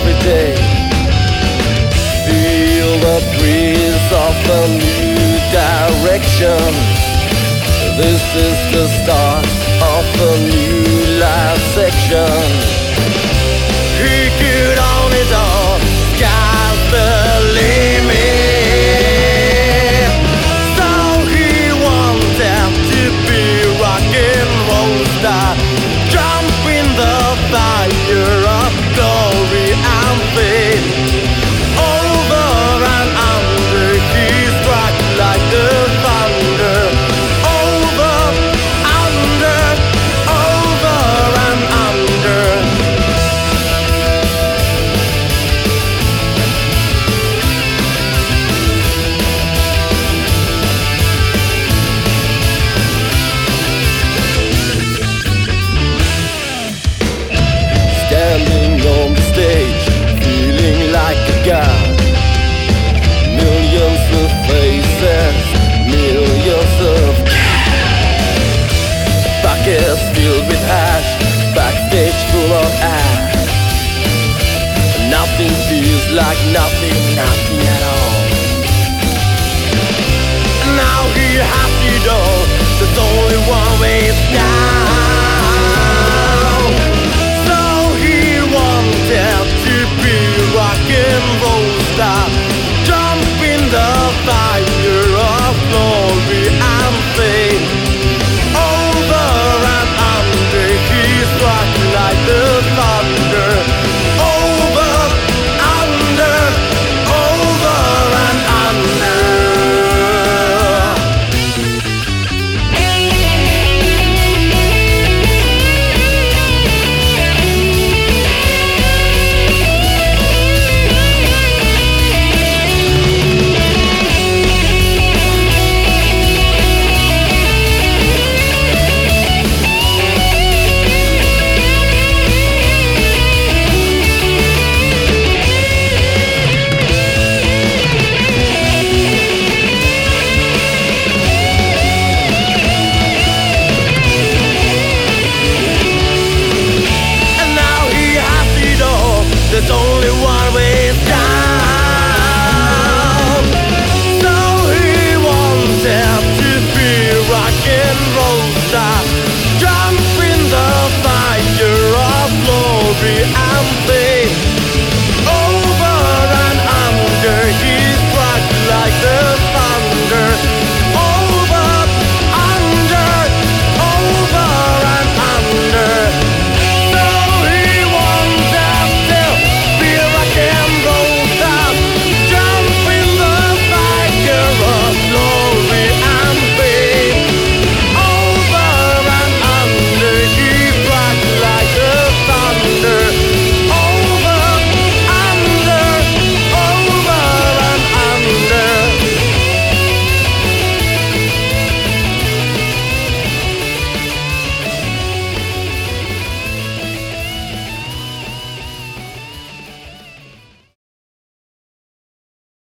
every day. Feel the breeze of a new direction. This is the start of a new life section. He could on his own, sky's the limit. So he wanted to be rock and roll star, jump in the fire of glory and fame. Over and under, he struck like the thunder. Over, under, over and under. Standing on the stage, feeling like a god. Millions of faces, millions of buckets filled with hash, backstage full of ash. Nothing feels like nothing, nothing at all. Now he has it all, there's only one way down. So he wanted to be rock and roll star, jump in the fire of glory and fame. Over and under, he struck like the thunder. Over, under, over and under. There's only one way down. So he wanted to be rock and roll star, jump in the fire of glory and fame.